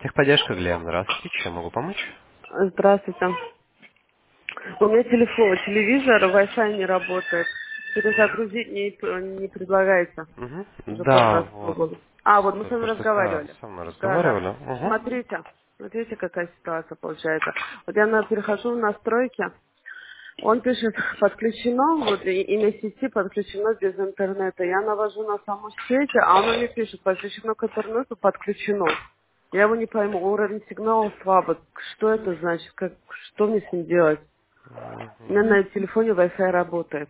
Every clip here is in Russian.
Техподдержка, Глеб, здравствуйте. Чем могу помочь? Здравствуйте. У меня телевизор, Wi-Fi не работает. Перезагрузить не предлагается. Угу. Уже пару Да, раз вот. пробовала. А, вот мы с Тут вами просто разговаривали. со мной Да, да. разговаривали. Угу. Смотрите, какая ситуация получается. Вот я перехожу в настройки, он пишет, подключено, вот имя сети подключено без интернета. Я навожу на саму сеть, а оно мне пишет, подключено к интернету, подключено. Я его не пойму, уровень сигнала слабый. Что это значит? Что мне с ним делать? У меня на телефоне Wi-Fi работает.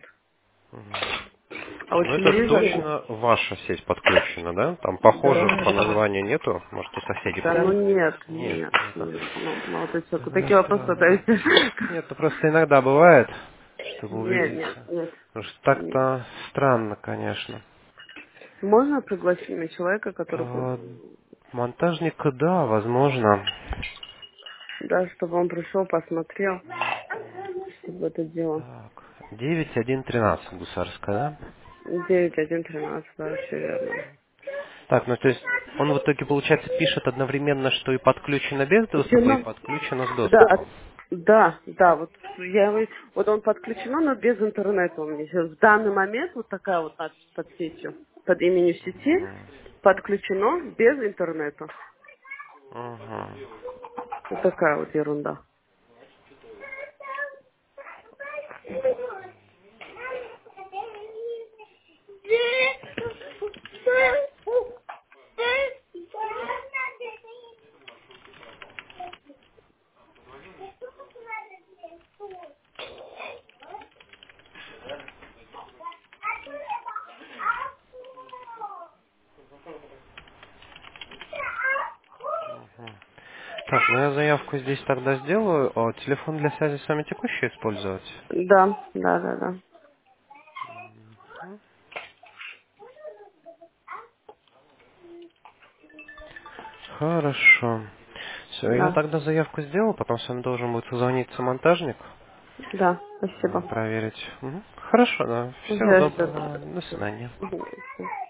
А вот Ну, это телевизор... точно ваша сеть подключена, да? Там похожих по Да. названию нету? Может, у соседей Ну подключено? нет, Нет, нет, нету. нет. Ну, молодой человек. Вот Тогда такие вопросы странно. задаете. Нет, ну просто иногда бывает, чтобы Нет, нет, убедиться. нет. Потому что Нет. так-то странно, конечно. Можно пригласить мне человека, который будет, А, монтажника, да, возможно. да, чтобы он пришел, посмотрел, чтобы это дело. Так, 9113 Гусарская, да? 9113, да, все верно. Так, ну то есть он в итоге, получается, пишет одновременно, что и подключено без доступа, и Подключено? подключено с Да, доступом. да, вот вот он подключено, но без интернета у меня сейчас. В данный момент вот такая вот надпись под сетью, под именем сети, Мгм. подключено без интернета. Мгм. Вот такая вот ерунда. Так, ну я заявку здесь тогда сделаю. А телефон для связи с вами текущий использовать? Да. Хорошо. Все, я Да, тогда заявку сделал, потом с вами должен будет созвониться монтажник, да, спасибо. проверить. Мгм. Хорошо, да. Всего Я доброго. До жду. свидания. Мгм.